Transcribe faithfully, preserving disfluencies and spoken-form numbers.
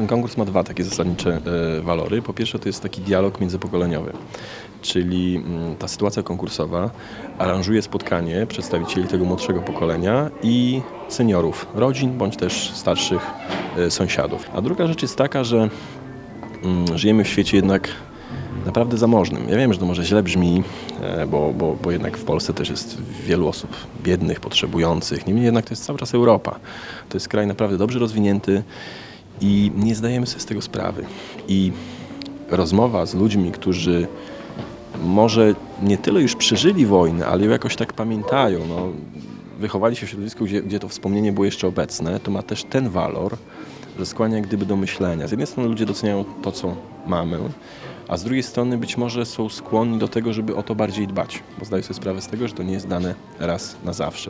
ten konkurs ma dwa takie zasadnicze e, walory. Po pierwsze to jest taki dialog międzypokoleniowy, czyli m, ta sytuacja konkursowa aranżuje spotkanie przedstawicieli tego młodszego pokolenia i seniorów, rodzin bądź też starszych e, sąsiadów. A druga rzecz jest taka, że m, żyjemy w świecie jednak naprawdę zamożnym. Ja wiem, że to może źle brzmi, bo, bo, bo jednak w Polsce też jest wielu osób biednych, potrzebujących. Niemniej jednak to jest cały czas Europa. To jest kraj naprawdę dobrze rozwinięty i nie zdajemy sobie z tego sprawy. I rozmowa z ludźmi, którzy może nie tyle już przeżyli wojnę, ale ją jakoś tak pamiętają, no, wychowali się w środowisku, gdzie, gdzie to wspomnienie było jeszcze obecne, to ma też ten walor, że skłania jak gdyby do myślenia. Z jednej strony ludzie doceniają to, co mamy, a z drugiej strony być może są skłonni do tego, żeby o to bardziej dbać, bo zdają sobie sprawę z tego, że to nie jest dane raz na zawsze.